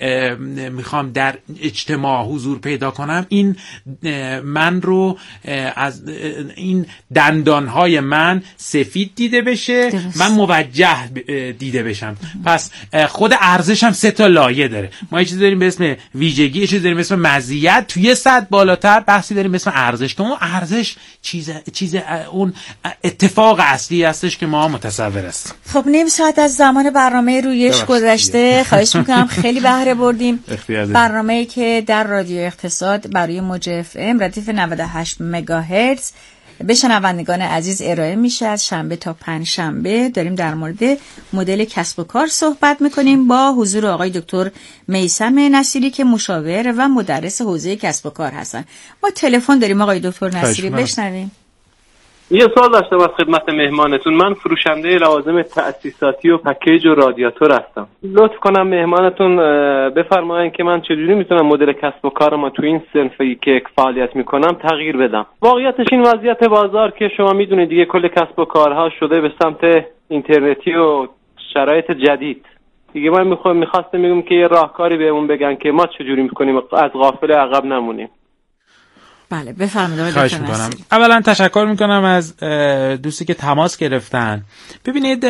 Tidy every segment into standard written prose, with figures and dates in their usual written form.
میخوام در اجتماع حضور پیدا کنم، این من رو از این دندانهای من سفید دیده بشه، من موجه دیده بشم. پس خود ارزش هم 3 تا لایه داره. ما یه چیزی داریم به اسم ویژگی، یه چیزی داریم به اسم مزیت، توی سطح بالاتر بحثی داریم به اسم ارزش که اون ارزش چیز اون اتفاق اصلی هستش که ما متصور هستیم. خب نیم ساعت از زمان برنامه رویش گذشته. خواهش میکنم خیلی بهره بردیم. برنامه‌ای که در رادیو اقتصاد برای موج اف ام ردیف 98 مگاهرتز به شنوندگان عزیز ارائه میشه از شنبه تا پنجشنبه. داریم در مورد مدل کسب و کار صحبت میکنیم با حضور آقای دکتر میثم نصیری که مشاور و مدرس حوزه کسب و کار هستن. ما تلفن داریم آقای دکتر نصیری، بشنویم. یه سوال داشتم از خدمت مهمانتون. من فروشنده لوازم تأسیساتی و پکیج و رادیاتور هستم. لطف کنم مهمانتون بفرمایید که من چجوری میتونم مدل کسب و کارم تو این صنفی که فعالیت میکنم تغییر بدم. واقعیتش این وضعیت بازار که شما میدونید دیگه کل کسب و کارها شده به سمت اینترنتی و شرایط جدید. دیگه من میخواستم میگم که یه راهکاری بهمون بگن که ما چجوری میکنیم از غافل عقب نمونیم. بله بفرمایید. خواهش میکنم. اولا تشکر میکنم از دوستی که تماس گرفتن. ببینید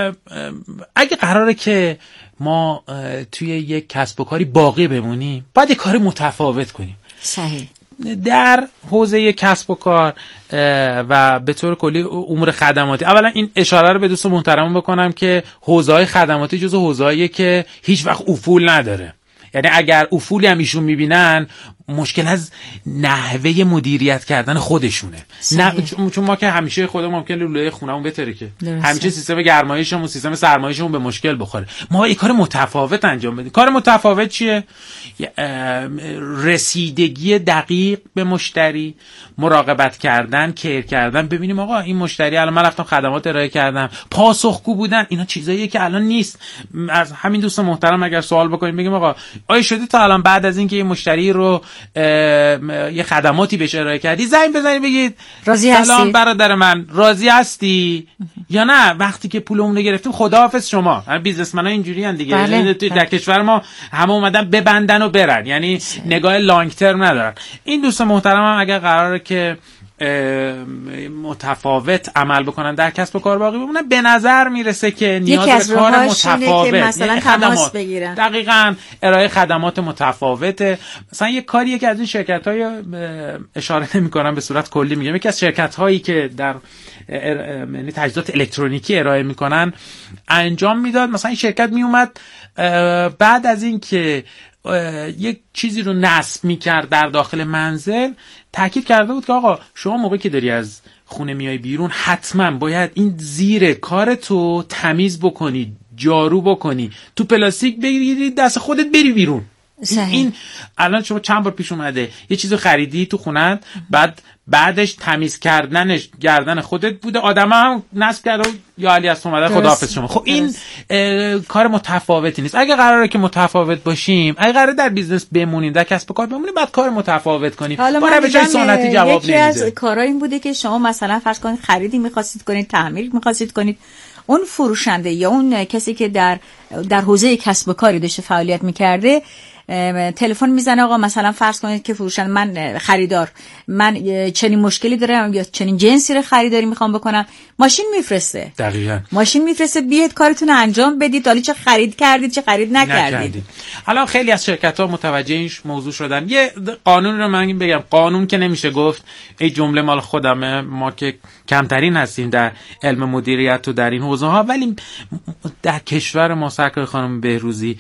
اگه قراره که ما توی یک کسب و کاری باقی بمونیم باید یک کار متفاوت کنیم. صحیح. در حوزه کسب و کار و به طور کلی امور خدماتی، اولا این اشاره رو به دوست محترم بکنم که حوزه‌های خدماتی جزو حوزه‌ایه که هیچ وقت افول نداره. یعنی اگر افولی هم ایشون میبینن مشکل از نحوه مدیریت کردن خودشونه. نه چون ما که همیشه خودمون ممکنه لوله خونمون بترکه، همیشه سیستم گرمایشمون سیستم سرمایشمون به مشکل بخوره. ما یک کار متفاوت انجام بدیم. کار متفاوت چیه؟ رسیدگی دقیق به مشتری، مراقبت کردن، کیر کردن. ببینیم آقا این مشتری الان من رفتم خدمات ارائه کردم، پاسخگو بودن، اینا چیزاییه که الان نیست. از همین دوست محترم اگر سوال بکنیم بگیم آقا آیا شده تا الان بعد از اینکه یه مشتری رو یه خدماتی بهش ارائه کردی زنگ بزنید بگید راضی هستی؟ سلام برادر من راضی هستی یا نه؟ وقتی که پولمون رو گرفتیم خداحافظ شما. بیزنسمن‌ها اینجوری ان دیگه. بله. در کشور ما همه اومدن ببندن و برن، یعنی نگاه لانگ ترم ندارن. این دوست محترم هم اگر قراره که متفاوت عمل بکنن در کسب و کار باقی بمونن، به نظر میرسه که نیاز به کار متفاوت، که مثلا تماس بگیرن. دقیقاً ارائه خدمات متفاوته. مثلا یه کاریه که از این شرکت‌های اشاره نمی‌کنم به صورت کلی میگم، یکی از شرکت‌هایی که در یعنی تجهیزات الکترونیکی ارائه میکنن انجام میداد. مثلا این شرکت میومد بعد از این که یک چیزی رو نصب میکرد در داخل منزل تاکید کرده بود که آقا شما موقعی که داری از خونه میای بیرون حتما باید این زیر کارتو تمیز بکنی، جارو بکنی، تو پلاستیک بگیری دست خودت بری بیرون. این الان شما چند بار پیش اومده یه چیزو خریدی تو خونت، بعدش تمیز کردنش گردن خودت بوده، آدم هم نصب کرده یا علی از اومده خداحافظ شما. خب این کار متفاوتی نیست. اگه قراره که متفاوت باشیم، اگه قراره در بیزنس بمونیم، در کسب و کار بمونیم، بعد کار متفاوت کنیم. حالا به جای سنتی جواب نمیده. یکی از کارا این بوده که شما مثلا فرض کنید خریدی می‌خواستید کنید، تعمیر می‌خواستید کنید، اون فروشنده یا اون کسی که در حوزه کسب و کاری داشته فعالیت می‌کرده تلفن میزنه آقا مثلا فرض کنید که فروشنده من خریدار من چنین مشکلی دارم یا چنین جنسی رو خریداری میخوام بکنم، ماشین میفرسته. دقیقاً ماشین میفرسته بیاید کارتون رو انجام بدید، حالا چه خرید کردید چه خرید نکردید. حالا خیلی از شرکت‌ها متوجه این موضوع شدن. یه قانون رو من بگم، قانون که نمیشه گفت، این جمله مال خودمه، ما که کمترین هستیم در علم مدیریت و در این حوزه‌ها، ولی در کشور ما سرکار خانم بهروزی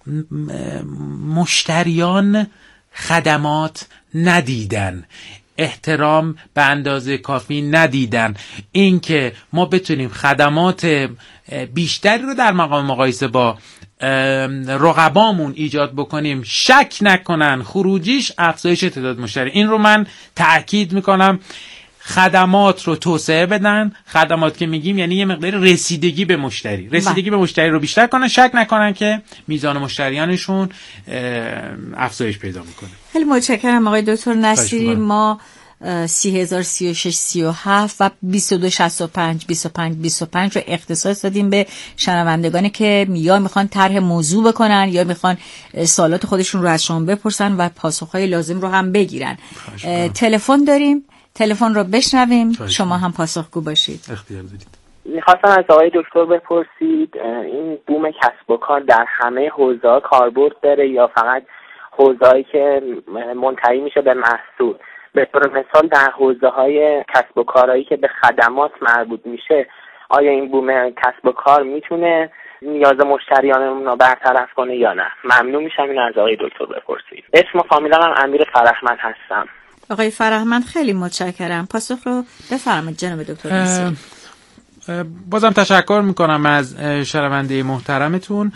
مشتریان خدمات ندیدن، احترام به اندازه کافی ندیدن. این که ما بتونیم خدمات بیشتری رو در مقام مقایسه با رقبامون ایجاد بکنیم، شک نکنن خروجیش افزایش تعداد مشتری. این رو من تأکید میکنم. خدمات رو توسعه بدن. خدمات که میگیم یعنی یه مقدار رسیدگی به مشتری، به مشتری رو بیشتر کنن، شک نکنن که میزان مشتریانشون افزایش پیدا میکنه. خیلی متشکرم آقای دکتر نصیری. ما 30,000 36 37 و 2265 25 25 رو اختصاص دادیم به شنوندگانی که یا میخوان طرح موضوع بکنن یا میخوان سوالات خودشون رو از شما بپرسن و پاسخهای لازم رو هم بگیرن. تلفن داریم، تلفن رو بشنویم، شما هم پاسخگو باشید. اختیار دارید. میخواستم از آقای دکتر بپرسید این بوم کسب و کار در همه حوزه‌ها کاربرد داره یا فقط حوزه‌ای که منتهی میشه به محصول؟ به طور مثال در حوزه‌های کسب و کارهایی که به خدمات مربوط میشه آیا این بوم کسب و کار میتونه نیاز مشتریانمون رو برطرف کنه یا نه؟ ممنون میشم این از آقای دکتر بپرسید. اسم و فامیلم هم امیر فرهمند هستم. آقای فرهمند خیلی متشکرم. پاسخ رو بفرمایید جناب دکتر نصیری. بازم تشکر میکنم از شنونده محترمتون.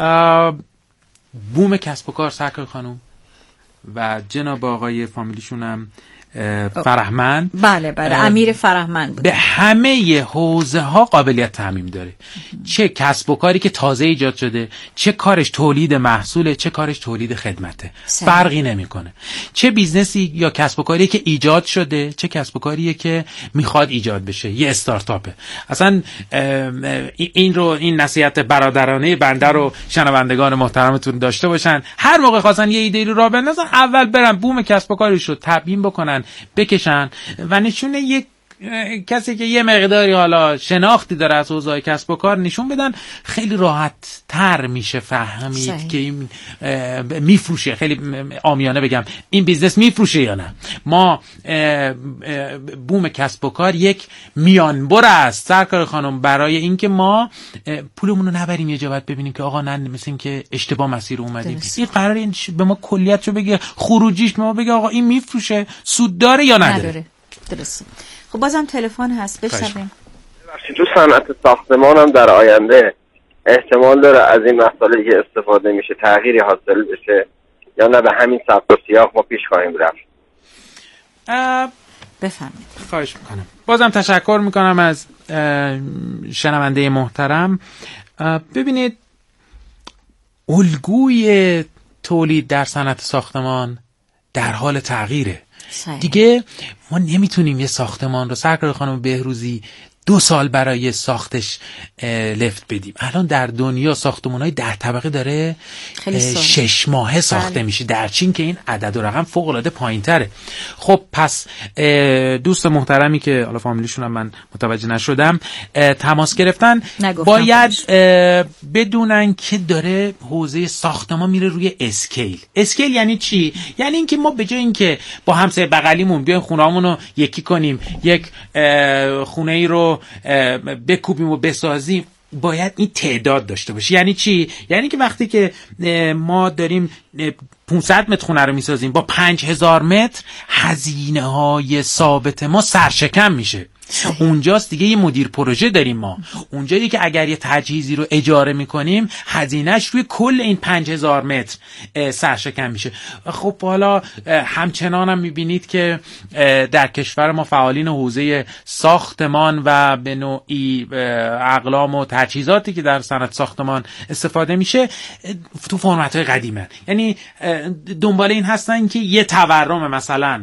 بوم کسب و کار سرکار خانم و جناب آقای فامیلیشون هم فرهمند، بله امیر فرهمند بود. به همه حوزه ها قابلیت تعمیم داره. چه کسب و کاری که تازه ایجاد شده، چه کارش تولید محصوله، چه کارش تولید خدمته، فرقی نمیکنه. چه بیزنسی یا کسب و کاری که ایجاد شده، چه کسب و کاری که میخواد ایجاد بشه، یه استارتاپه. اصلا این نصیحت برادرانه بنده رو شنوندگان محترمتون داشته باشن. هر موقع خواستن یه ایده رو راه بندازن، اول برن بوم کسب و کارش رو تبیین بکنن، بکشن و نشونه یک کسی که یه مقداری حالا شناختی داره از حوزه کسب و کار نشون بدن، خیلی راحت تر میشه فهمید که این میفروشه. خیلی عامیانه بگم این بیزنس میفروشه یا نه. ما بوم کسب و کار یک میانبر است سرکار خانم برای اینکه ما پولمون رو نبریم یه جا بعد ببینیم که آقا نه مثل این که اشتباه مسیر اومدیم. این قراره این به ما کلیتشو بگه، خروجیش به ما بگه آقا این میفروشه، سود داره یا نداره. درسته. خب بازم تلفن هست، بشنویم. تو صنعت ساختمان هم در آینده احتمال داره از این مسائلی که استفاده میشه تغییری حاصل بشه یا نه به همین سبک و سیاق ما پیش خواهیم رفت؟ بفهمید. خواهش میکنم. بازم تشکر میکنم از شنونده محترم. ببینید الگوی تولید در صنعت ساختمان در حال تغییره. دیگه ما نمیتونیم یه ساختمان رو سرکار خانم بهروزی 2 سال برای ساختش لفت بدیم. الان در دنیا ساختمان‌های 10 طبقه داره 6 ماهه ساخته میشه. در چین که این عدد و رقم فوق‌العاده پایین‌تره. خب پس دوست محترمی که حالا فامیلیشون هم من متوجه نشدم تماس گرفتن، باید بدونن که داره حوزه ساختمان میره روی اسکیل یعنی چی؟ یعنی اینکه ما به جای اینکه با همسایه بغلیمون بیایم خونه‌مون رو یکی کنیم، یک خونه ای رو بکوبیم و بسازیم، باید این تعداد داشته باشه. یعنی چی؟ یعنی که وقتی که ما داریم 500 متر خونه رو میسازیم با 5000 متر، هزینه های ثابت ما سرشکم میشه. اونجاست دیگه یه مدیر پروژه داریم ما. اونجایی که اگر یه تجهیزی رو اجاره میکنیم هزینهش روی کل این 5000 متر سرشکم میشه. خب حالا همچنان هم میبینید که در کشور ما فعالین حوزه ساختمان و به نوعی اقلام و تجهیزاتی که در صنعت ساختمان استفاده میشه تو فرمت‌های قدیمه. یعنی دنبال این هستن که یه تورم مثلا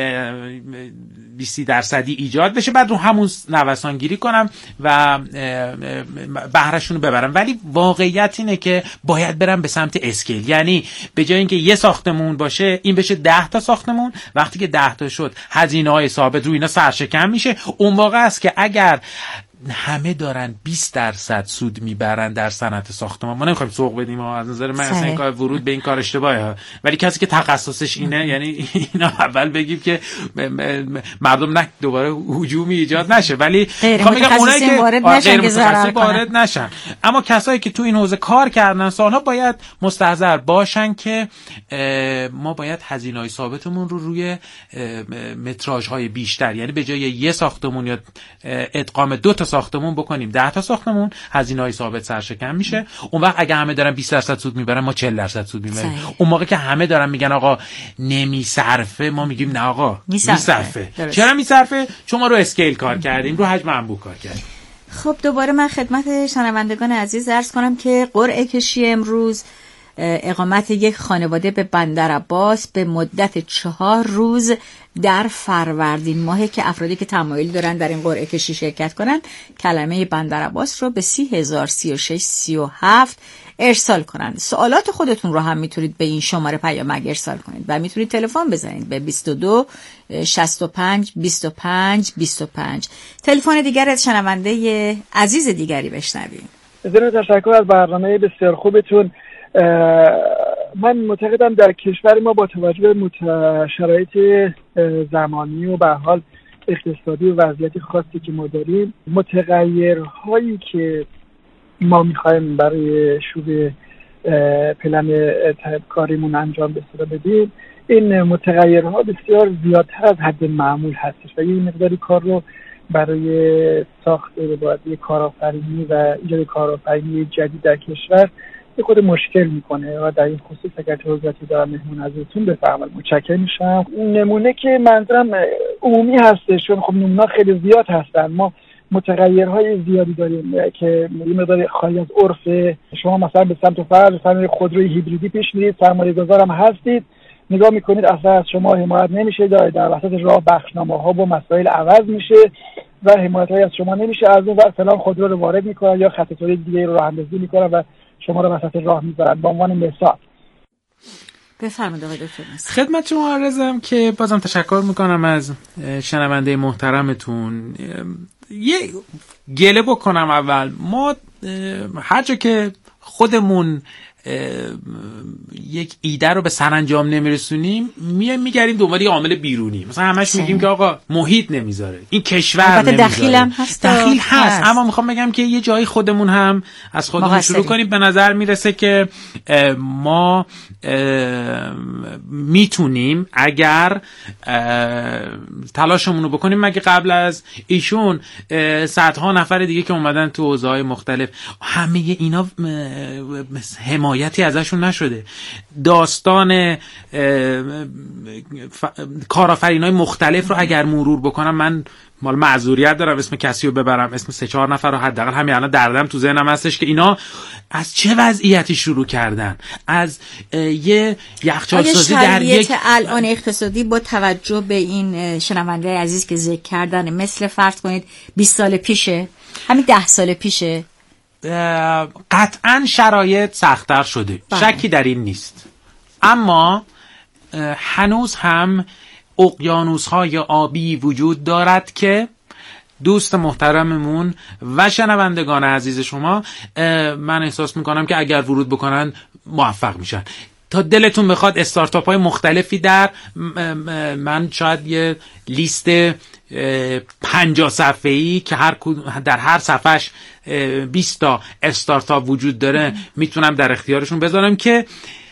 20% ایجاد بشه، بعد رو همون نوسان گیری کنم و بهرهشون رو ببرم. ولی واقعیت اینه که باید برم به سمت اسکیل. یعنی به جای اینکه یه ساختمون باشه این بشه 10 تا ساختمون. وقتی که 10 تا شد هزینه‌های ثابت روی اینا سرشکم میشه. اون موقع است که اگر همه دارن 20% سود میبرن در صنعت ساختمان، ما نمیخوایم سوق بدیم از نظر من اصلا این کار ورود به این کار اشتباهه. ولی کسی که تخصصش اینه، یعنی اینا اول بگیم که مردم نه دوباره هجومی ایجاد نشه، ولی میخوام بگم اونایی که غیر متخصص وارد نشن. اما کسایی که تو این حوزه کار کردن سالها باید مستحضر باشن که ما باید هزینه‌های ثابتمون رو روی متراژهای بیشتر، یعنی به جای یه ساختمون یا ادغام 2 تا ساختمون بکنیم 10 تا ساختمون، هزینه‌های ثابت سرشکم میشه. اون وقت اگه همه دارن 20% سود میبرن ما 40% سود میبریم. اون موقع که همه دارن میگن آقا نمیصرفه، ما میگیم نه آقا میصرفه. چرا میصرفه؟ چون ما رو اسکیل کار کردیم، رو حجم انبوه کار کردیم. خب دوباره من خدمت شنوندگان عزیز عرض کنم که قرعه کشی امروز اقامت یک خانواده به بندرعباس به مدت 4 روز در فروردین ماهی که افرادی که تمایل دارن در این قرعه کشی شرکت کنن کلمه بندرعباس رو به 30,036,37 ارسال کنن. سوالات خودتون رو هم میتونید به این شماره پیامک ارسال کنید و میتونید تلفن بزنید به 22 65 25 25. تلفن دیگر از شنونده عزیز دیگری بشنویم. بسیار تشکر از برنامه بسیار خوبتون. من معتقدم در کشور ما با توجه به شرایط زمانی و به حال اقتصادی و وضعیت خاصی که ما داریم، متغیرهایی که ما میخوایم برای شروع پلن کاریمون انجام بدیم، این متغیرها بسیار زیادتر از حد معمول هستش و یه مقداری کار رو برای ساخت رباطی کارآفرینی و ایجاد کارآفرینی جدید در کشور یه خود مشکل میکنه و در این خصوص اگر توضیحاتی دارم مهمون عزیزتون بفرمایید متشکرم میشم. نمونه که منظورم عمومی هستش چون خب نمونه خیلی زیاد هستن. ما متغیرهای زیادی داریم که یه مقدار خارج از عرف. شما مثلا به سمت فرض خودروی هیبریدی پیش میرید، سرمایه‌گذار هم هستید، نگاه میکنید اصلا از شما حمایت نمیشه، در وسط راه بخشنامه‌ها و مسائل عوض میشه و حمایت‌های از شما نمیشه، از اون ور فلان خودرو رو وارد میکنن یا خط تولید دیگه رو راه‌اندازی میکنن و شما رو وسط راه میذارن. به عنوان مثال بفرمایید آقای دکتر. خدمت شما عرضم که بازم تشکر میکنم از شنونده محترمتون. یه گله بکنم اول، ما هر جا که خودمون یک ایده رو به سرانجام نمیرسونیم میگردیم دنبال یه عامل بیرونی، مثلا همش میگیم که آقا محیط نمیذاره، این کشور نمیذاره. دخیل هست اما میخوام بگم که یه جایی خودمون هم از خودمون شروع کنیم. به نظر میرسه که ما میتونیم اگر تلاشمون رو بکنیم. مگه قبل از ایشون صدها نفر دیگه که اومدن تو حوزه‌های مختلف، همه اینا حمایتی ازشون نشده. داستان کارآفرینای مختلف رو اگر مرور بکنم، من مال معذوریت دارم اسم کسی رو ببرم، اسم 3-4 نفر رو حداقل همین الان دردم تو ذهنم هستش که اینا از چه وضعیتی شروع کردن. از یه یخچال سازی در یک الان اقتصادی با توجه به این شنونده عزیز که ذکر کردن، مثل فرض کنید 20 سال پیشه، همین 10 سال پیشه، قطعا شرایط سخت‌تر شده، شکی در این نیست. اما هنوز هم اقیانوس‌های آبی وجود دارد که دوست محترممون و شنوندگان عزیز شما من احساس میکنم که اگر ورود بکنن موفق میشن. تا دلتون بخواد استارتاپ های مختلفی من شاید یه لیست 50 صفحه‌ای که در هر صفحش 20 تا استارتاپ وجود داره میتونم در اختیارشون بذارم که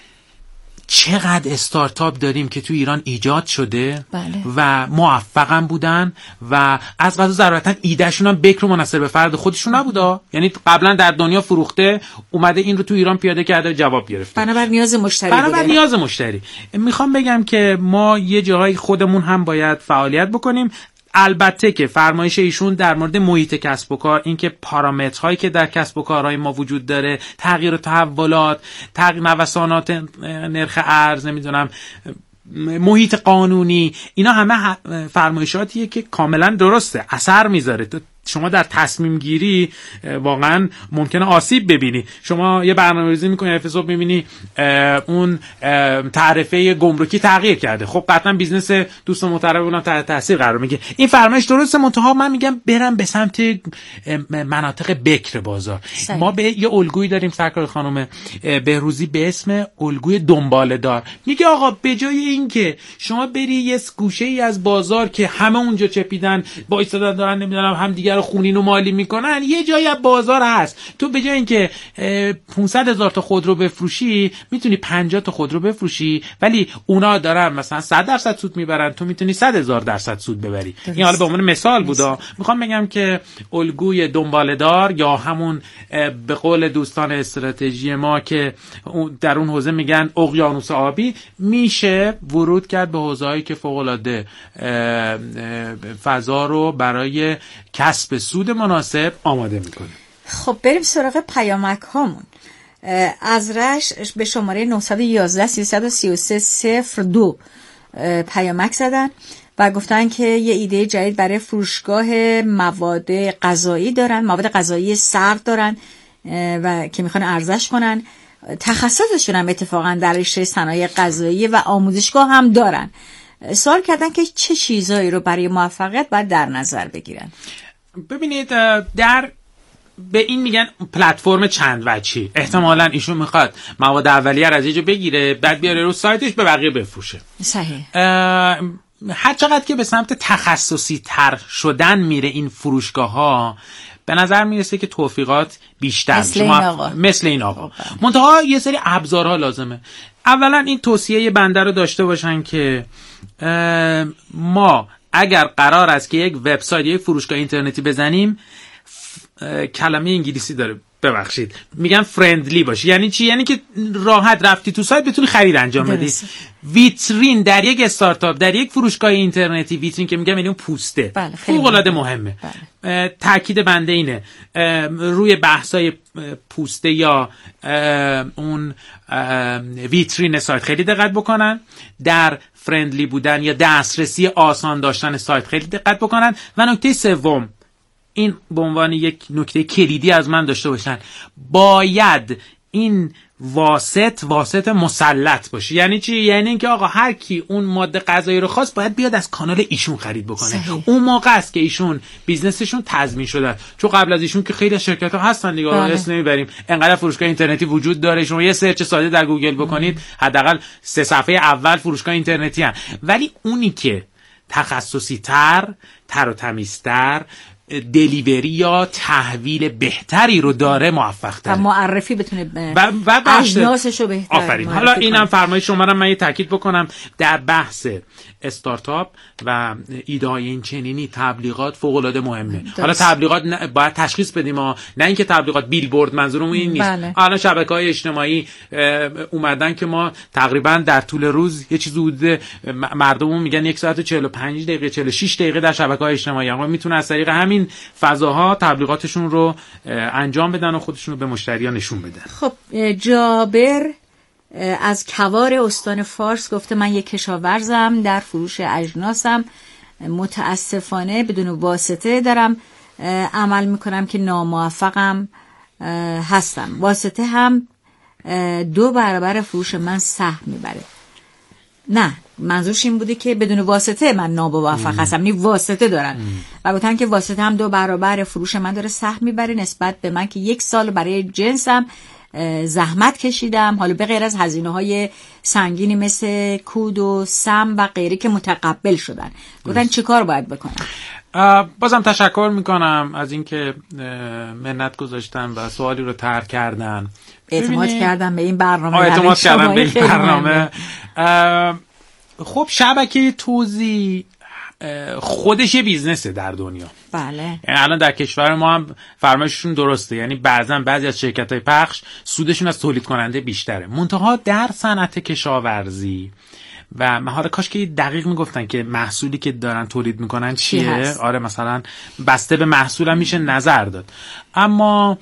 چقدر استارتاپ داریم که تو ایران ایجاد شده. بله. و موفقم بودن و از قضا ضرورتا ایدهشون هم بکر و منحصر به فرد خودشون نبوده، یعنی قبلا در دنیا فروخته، اومده این رو تو ایران پیاده کرده، جواب گرفته. بنابر نیاز مشتری میخوام بگم که ما یه جاهای خودمون هم باید فعالیت بکنیم. البته که فرمایش ایشون در مورد محیط کسب و کار، اینکه پارامترهایی که در کسب و کارهای ما وجود داره، تغییر و تحولات، نوسانات نرخ ارز، نمیدونم محیط قانونی، اینا همه فرمایشاتیه که کاملا درسته، اثر میذاره. شما در تصمیم گیری واقعا ممکنه آسیب ببینی. شما یه برنامه‌ریزی می‌کنی، اپیزود می‌بینی اون تعرفه گمرکی تغییر کرده، خب قطعا بیزنس دوست محترم اونم تحت تاثیر قرار میگیره. این فرمایش درسته، منتها من میگم برم به سمت مناطق بکر بازار. ما به یه الگویی داریم سرکار خانم بهروزی به اسم الگوی دنباله دار. میگه آقا به جای اینکه شما بری یه گوشه‌ای از بازار که همه اونجا چپیدن با ایستادن دارن نمیدونم هم دیگه خونین و مالی میکنن، یه جایی از بازار هست، تو به جای اینکه 500,000 تا خودرو بفروشی میتونی 50 تا خودرو بفروشی، ولی اونا دارن مثلا 100% سود میبرن، تو میتونی 100,000% سود ببری. این حالا به عنوان مثال بودا. میخوام بگم که الگوی دنباله‌دار یا همون به قول دوستان استراتژی ما که در اون حوزه میگن اقیانوس آبی، میشه ورود کرد به حوزه‌ای که فوق‌العاده فضا رو برای کسب سود مناسب آماده میکنه. خب بریم سراغ پیامک هامون. از رشت به شماره 911 333 02 پیامک زدن و گفتن که یه ایده جدید برای فروشگاه مواد غذایی دارن، مواد غذایی سرد دارن و که میخوان عرضش کنن. تخصصشون هم اتفاقا در رشته صنایع غذایی و آموزشگاه هم دارن. سوال کردن که چه چیزایی رو برای موفقیت باید در نظر بگیرن. ببینید به این میگن پلتفرم چند وجهی. احتمالاً ایشون میخواد مواد اولیه رو از اینجا بگیره بعد بیاره رو سایتش به بقیه بفروشه. صحیح. هر چقدر که به سمت تخصصی تر شدن میره این فروشگاه ها به نظر میرسه که توفیقات بیشتر مثل این آقا. منتها یه سری ابزارها لازمه. اولا این توصیه بنده رو داشته باشن که ما اگر قرار است که یک وبسایت یک فروشگاه اینترنتی بزنیم، کلمه انگلیسی داره ببخشید میگن فرندلی باشه. یعنی چی؟ یعنی که راحت رفتی تو سایت بتونی خرید انجام بدی. ویترین در یک استارتاپ، در یک فروشگاه اینترنتی، ویترین که میگم یعنی اون پوسته، فوق العاده مهمه. تاکید بنده اینه روی بحثای پوسته یا اون ویترین سایت خیلی دقت بکنن، در فرندلی بودن یا دسترسی آسان داشتن سایت خیلی دقت بکنن. و نکته سوم، این به عنوان یک نکته کلیدی از من داشته باشن، باید این واسط مسلط باشه. یعنی چی؟ یعنی اینکه آقا هر کی اون ماده غذایی رو خواست باید بیاد از کانال ایشون خرید بکنه. صحیح. اون موقع است که ایشون بیزنسشون تضمین شده. چون قبل از ایشون که خیلی شرکت ها هستن دیگه، اسم نمیبریم، انقدر فروشگاه اینترنتی وجود داره، شما یه سرچ ساده در گوگل بکنید حداقل 3 صفحه اول فروشگاه اینترنتی هست. ولی اونی که تخصصی تر و تمیزتر، دلیوری یا تحویل بهتری رو داره، موفق تره و معرفی بتونه و اجناسشو بهتر. آفرین. حالا اینم فرمایش شما رو من یه تاکید بکنم، در بحث استارتاپ و ایده های این چنینی تبلیغات فوق العاده مهمه. حالا تبلیغات باید تشخیص بدیم، نه اینکه تبلیغات بیلبورد، منظورم این نیست. الان شبکه‌های اجتماعی اومدن که ما تقریبا در طول روز یه چیزی حدود مردمون میگن 1 ساعت و 45 دقیقه 46 دقیقه در شبکه‌های اجتماعی، اما میتونه از طریق همین فضاها تبلیغاتشون رو انجام بدن و خودشون رو به مشتریان نشون بدن. خب جابر از کوار استان فارس گفته من یک کشاورزم، در فروش اجناسم متاسفانه بدون واسطه دارم عمل میکنم که ناموفقم هستم. واسطه هم 2 برابر فروش من سهم میبره. نه، منظورش این بوده که بدون واسطه من ناموفق هستم، یعنی واسطه دارن و گفتن که واسطه هم 2 برابر فروش من داره سهم میبره نسبت به من که 1 سال برای جنسم زحمت کشیدم، حالا به غیر از هزینه‌های سنگینی مثل کود و سم و غیره که متقبل شدن. گفتن چه کار باید بکنم؟ بازم تشکر میکنم از اینکه منت گذاشتن و سوالی رو طرح کردن، اعتماد کردن به این برنامه. اعتماد کردن به این برنامه. خب شبکه توزیع خودش یه بیزنسه در دنیا. بله. یعنی الان در کشور ما هم فرمایششون درسته، یعنی بعضی از شرکت‌های پخش سودشون از تولید کننده بیشتره. منتها در صنعت کشاورزی و حالا کاش که دقیق میگفتن که محصولی که دارن تولید میکنن چیه. آره مثلا بسته به محصول هم میشه نظر داد، اما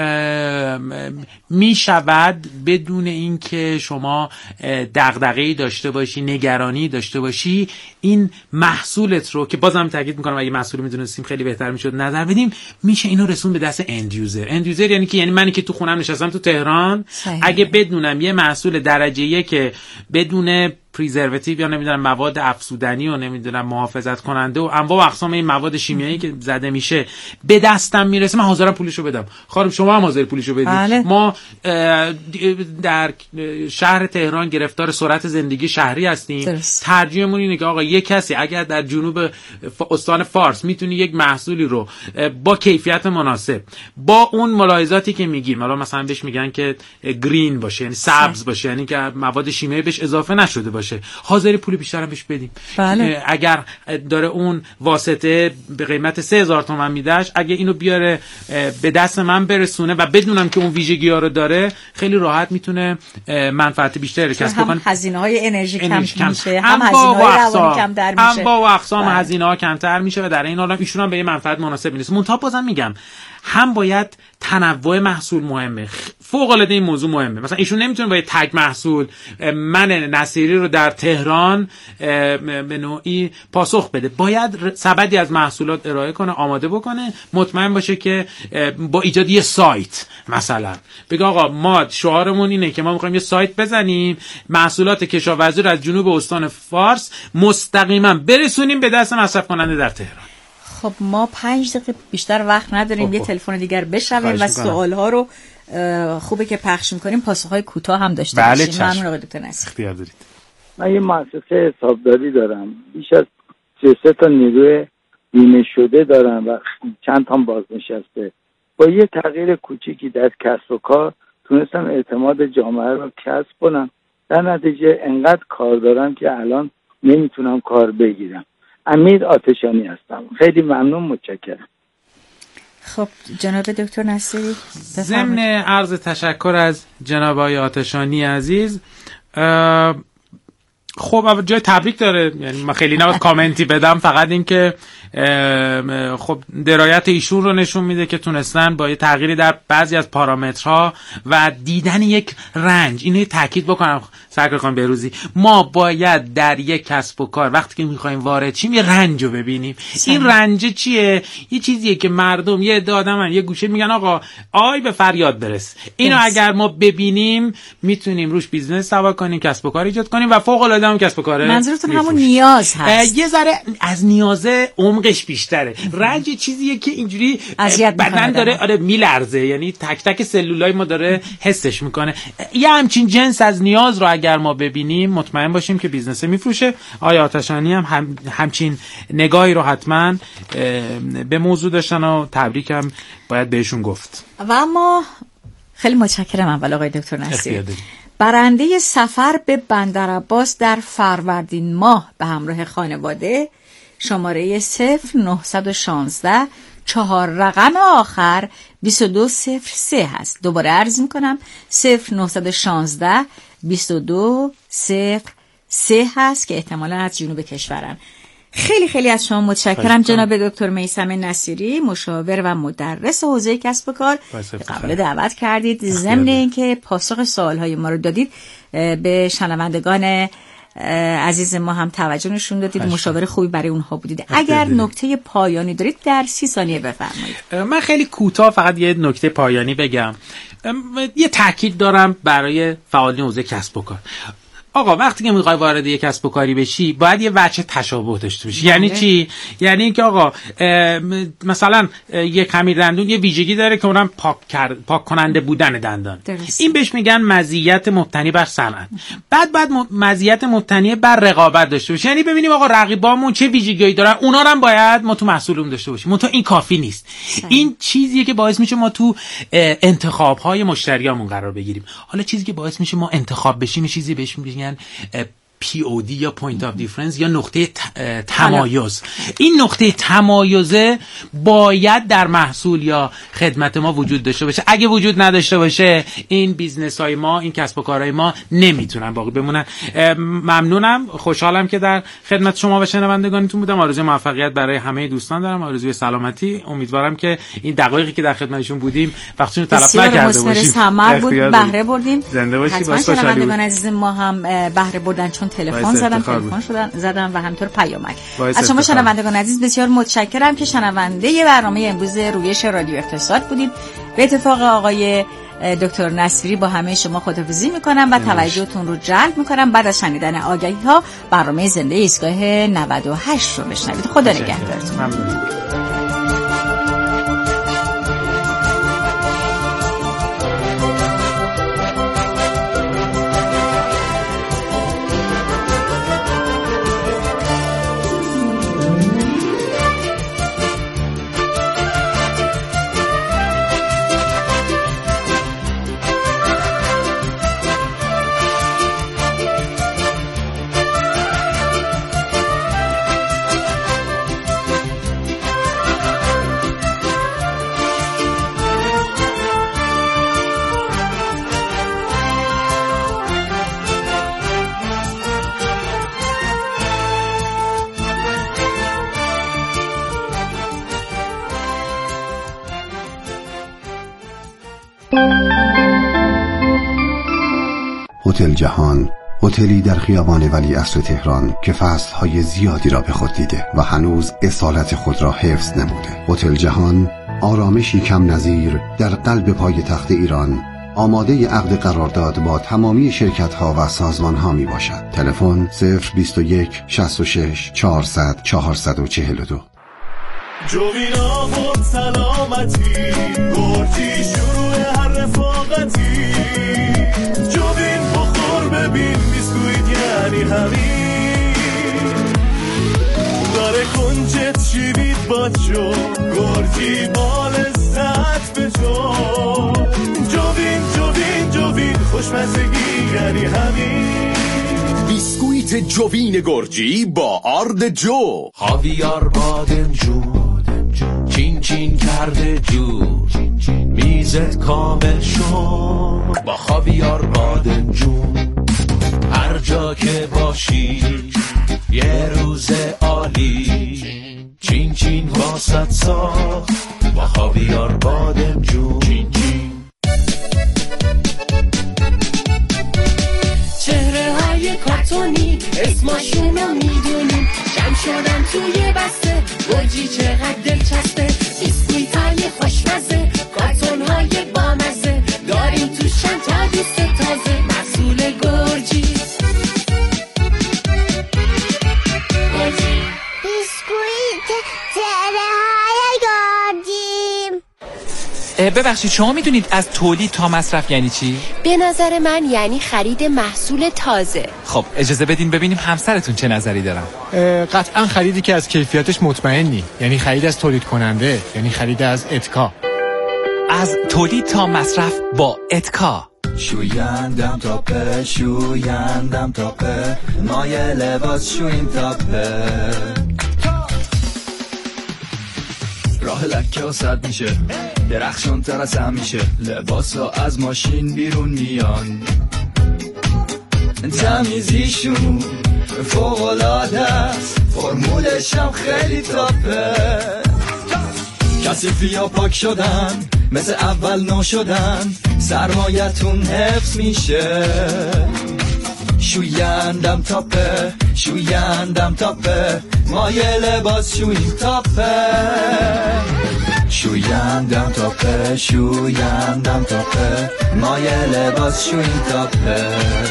می شود بدون اینکه شما دغدغه‌ای داشته باشی، نگرانی داشته باشی، این محصولت رو که بازم تاکید میکنم اگه محصول میدونستیم خیلی بهتر میشد نظر بدیم، میشه اینو رسون به دست اند یوزر. یعنی که یعنی منی که تو خونم نشستم تو تهران، اگه بدونم یه محصول درجه 1 بدون پریزرواتیو یا نمیدونم مواد افزودنی و نمیدونم محافظت کننده و انواع و اقسام این مواد شیمیایی که زده میشه به دستم میرسه، من حاضرم پولشو بدم. خانم شما هم حاضر پولشو بدید. بله. ما در شهر تهران گرفتار سرعت زندگی شهری هستیم. ترجیحمون اینه که آقا یک کسی اگر در جنوب استان فارس میتونی یک محصولی رو با کیفیت مناسب با اون ملاحظاتی که میگیم، حالا مثلا بهش میگن که گرین باشه، یعنی سبز باشه، یعنی که مواد شیمیایی بهش اضافه نشده باشه، حاضر پول بیشتر هم بهش بدیم. بله. اگر داره اون واسطه به قیمت 3000 تومان میدهش، اگه اینو بیاره به دست من برسونه و بدونم که اون ویژگی‌ها رو داره، خیلی راحت میتونه منفعت بیشتری کسب کنه. هم هزینه‌های انرژی کم میشه، هم هزینه‌های روانی کمتر میشه، انواع و اقسام هزینه‌ها کمتر میشه و در این حال ایشون هم به یه منفعت مناسب میرسه. منتها بازم میگم هم باید تنوع محصول مهمه. فوق العاده این موضوع مهمه. مثلا ایشون نمیتونه با یه تگ محصول من نصیری رو در تهران به نوعی پاسخ بده، باید سبدی از محصولات ارائه کنه، آماده بکنه، مطمئن باشه که با ایجاد یه سایت مثلا بگه آقا ما شعارمون اینه که ما می‌خوایم یه سایت بزنیم، محصولات کشاورزی رو از جنوب استان فارس مستقیما برسونیم به دست مصرف کننده در تهران. خب ما 5 دقیقه بیشتر وقت نداریم، یه تلفن دیگر بشنویم و سوال‌ها رو خوبه که پخش می‌کنیم، پاسخ‌های کوتاه هم داشته باشیم. ممنون آقای دکتر نصیری. اختیار دارید. من یه مؤسسه حسابداری دارم، بیش از 3 تا نیروی بیمه شده دارم و چند تا بازنشسته. با یه تغییر کوچیکی در کسب و کار تونستم اعتماد جامعه رو کسب کنم. در نتیجه انقدر کار دارم که الان نمیتونم کار بگیرم. امیر آتشانی هستم. خیلی ممنون، متشکرم. خب جناب دکتر نصیری، ضمن عرض تشکر از جناب آقای آتشانی عزیز، خب جای تبریک داره، یعنی من خیلی نباید کامنتی بدم، فقط این که خب درایت ایشون رو نشون میده که تونستن با یه تغییری در بعضی از پارامترها و دیدن یک رنج، اینو تاکید بکنم سرکار خانم بهروزی، ما باید در یک کسب و کار وقتی که میخوایم وارد شیم یه رنج رو ببینیم. این رنج چیه؟ یه چیزیه که مردم یه عده آدمن یه گوشه میگن آقا آی به فریاد برس. اینو اگر ما ببینیم میتونیم روش بیزنس سوا کنیم، کسب و کار ایجاد کنیم و فوق العاده هم کسب و کاره. منظورتون همون نیاز هست؟ یه ذره از نیازه عمقش بیشتره. رنج چیزیه که اینجوری بدن داره آره میلرزه، یعنی تک تک سلولای ما داره حسش میکنه. یه همچین جنس از نیاز رو اگر ما ببینیم مطمئن باشیم که بیزنس میفروشه. آیا آتشانی هم همچین نگاهی رو حتما به موضوع داشتن و تبریک هم باید بهشون گفت. و اما خیلی متشکرم اول آقای دکتر نصیری. برنده سفر به بندرعباس در فروردین ماه به همراه خانواده شماره 0916 4 رقم آخر 2203 هست. دوباره عرض میکنم 0916 2203 هست که احتمالا از جنوب کشورن. خیلی خیلی از شما متشکرم جناب دکتر میثم نصیری، مشاور و مدرس حوزه کسب و کار، قبل دعوت کردید ضمن اینکه پاسخ سوالهای ما رو دادید به شنوندگان عزیز ما هم توجه نشون دادید، مشاور خوبی برای اونها بودید. اگر نکته پایانی دارید در 30 ثانیه بفرمایید. من خیلی کوتاه فقط یه نکته پایانی بگم. یه تاکید دارم برای فعالین حوزه کسب و کار. آقا وقتی که میخوای وارد یک کسب و کاری بشی باید یه وجه تشابه داشته باشی. یعنی چی؟ یعنی اینکه آقا مثلا یک خمیر دندون یه ویژگی داره که اونم پاک کننده بودن دندان. این بهش میگن مزیت مبتنی بر صنعت. بعد مزیت مبتنی بر رقابت داشته باشی. یعنی ببینیم آقا رقیبامون چه ویژگیایی دارن، اونا رو هم باید ما تو محصولمون داشته باشیم. منتها این کافی نیست. این چیزیه که باعث میشه ما تو انتخاب‌های مشتریامون قرار بگیریم. حالا چیزی که باعث میشه ما انتخاب بشیم چیزی بهش میگن POD یا Point of Difference یا نقطه تمایز. این نقطه تمایزه باید در محصول یا خدمت ما وجود داشته باشه. اگه وجود نداشته باشه این بیزنس های ما، این کسب و کارهای ما نمیتونن باقی بمونن. ممنونم، خوشحالم که در خدمت شما و شنوندگانتون بودم. آرزوی موفقیت برای همه دوستان دارم، آرزوی سلامتی. امیدوارم که این دقایقی که در خدمتشون بودیم وقتتون رو تلف نکرده باشیم. ثمر بود، بهره بردیم. زنده باشید. شنوندگان عزیز ما هم بهره بردن، چون تلفن زدم و همینطور پیامک. از شما شنوندگان عزیز بسیار متشکرم که شنونده برنامه امروز رویش رادیو اقتصاد بودید. به اتفاق آقای دکتر نصیری با همه شما خداحافظی میکنم و توجهتون رو جلب میکنم. بعد از شنیدن آگهی ها برنامه زنده ایستگاه 98 رو بشنوید. خدا نگهدارتون. ممنون. هتل جهان، هتلی در خیابان ولیعصر تهران که فصلهای زیادی را به خود دیده و هنوز اصالت خود را حفظ نموده. هتل جهان آرامشی کم نظیر در قلب پایتخت ایران، آماده عقد قرارداد با تمامی شرکت‌ها و سازمان‌ها می باشد. تلفن 021 66 400 442. جوینا خود سلامتی، گرجی شروع هر رفاقتی. جوین بخور ببین بیسکویت یعنی همین. داره کنجت شیرید باچو، گرجی بال لذت بجو. جوین خوشمزگی یعنی همین. بیسکویت جوین گرجی با آرد جو، خاویار بادمجون چین چین کرده جور، میزت کامل شد با خاویار بادمجون. هر جا که باشی یه روز عالی، چین چین واسط ساخت با خاویار بادمجون. چین چین. چهره های کارتونی اسمشونو میدونیم، جمع شدن توی بسته، گرجی چقدر دلچسبه. بیسکویت های خوشمزه، کارتون های بامزه، داریم تو چند تا دوست تازه. محصول گرجی. بیسکویت چهره های گرجی. ببخشید شما میدونید از تولید تا مصرف یعنی چی؟ به نظر من یعنی خرید محصول تازه. خب اجازه بدین ببینیم همسرتون چه نظری دارن. قطعا خریدی که از کیفیتش مطمئنی، یعنی خرید از تولید کننده، یعنی خرید از اتکا. از تولید تا مصرف با اتکا. شویندم تاپه، شویندم تاپه، مایه لباس شویم تاپه. راه لکه و صد میشه، درخشان تر از هم میشه، لباس ها از ماشین بیرون میان، تمیزیشون فوق‌العاده است، فرمولش هم خیلی تاپه. کثیفی ها پاک شدن، مثل اول نو شدن، سرمایتون حفظ میشه. شویندم تاپه، شویندم تاپه، مایه لباس شویم تاپه. شویندم تاپه، شویندم تاپه، مایه لباس شویم تاپه.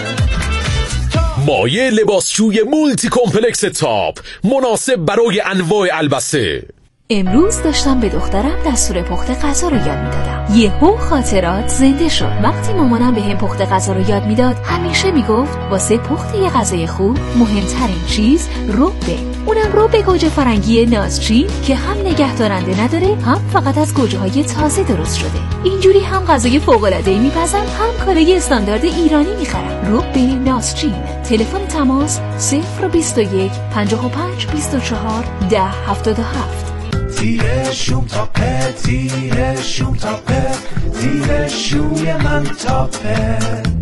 مایه لباسشوی مولتی کمپلکس تاپ، مناسب برای انواع البسه. امروز داشتم به دخترم دستور پخت غذا رو یاد میدادم. یهو خاطرات زنده شد. وقتی مامانم به هم پخت غذا رو یاد میداد همیشه میگفت واسه پخت یه غذای خوب مهمترین چیز ربه. اونم رب گوجه فرنگی نازچین که هم نگهدارنده نداره، هم فقط از گوجه های تازه درست شده. اینجوری هم غذای فوق‌العاده‌ای میپزم، هم کارای استاندارد ایرانی میخرم. رب نازچین. تلفن تماس 021 55 24 1077. تیره شوم تاپه، تیره شوم تاپه، تیره شوی من تاپه.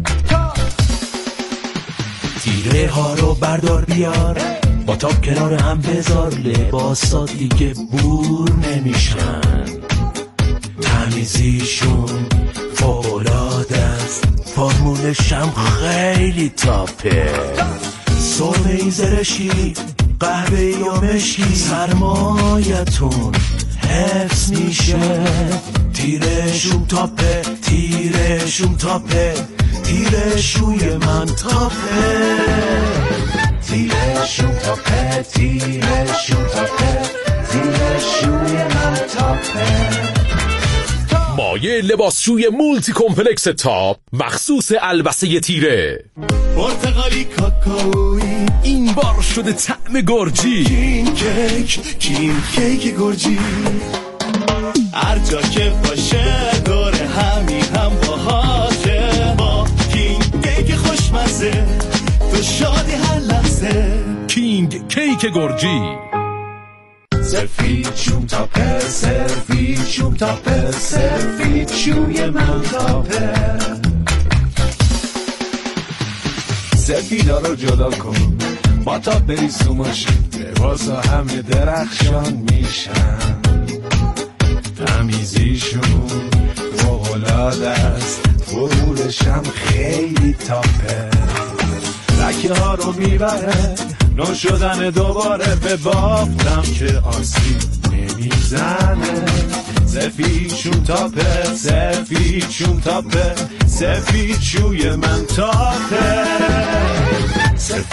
تیره ها رو بردار بیار، با تاپ کنار هم بذار، لباسا دیگه بور نمیشن، تمیزیشون فوق‌العاده است، فرمولش هم خیلی تاپه. سرمه‌ای زرشی، قهوه‌ای و مشکی، سرمایتون حفظ میشه. تیره شوم تاپه، تیره شوم تاپه، تیره شوی من تاپه. تیره شوم تاپه، تیره شوم تاپه، تیره شوی من تاپه. مایه لباسشوی مولتی کمپلکس تاپ، مخصوص البسه تیره. پرتقالی کاکائویی، این بار شده طعم گرجی. کین کیک گرجی، هر جا که باشه داره همین هم باهاشه. با کینگ کیک خوشمزه تو شادی هر لحظه. کینگ کیک گرجی. سفید شوم تاپه، سفید شوم تاپه، سفید شوی من تاپه. سفیدا رو جدا کن، با تا بریز تو ماشین، لباسا همه درخشان میشن، تمیزیشون فوق‌العاده است، فرورشم خیلی تاپه، لکه ها رو میبره نو شدن دوباره به بافتم که آسیب نمیزنه. سفید چون تاپه، سفید چون تاپه، سفید شوی من تاپه.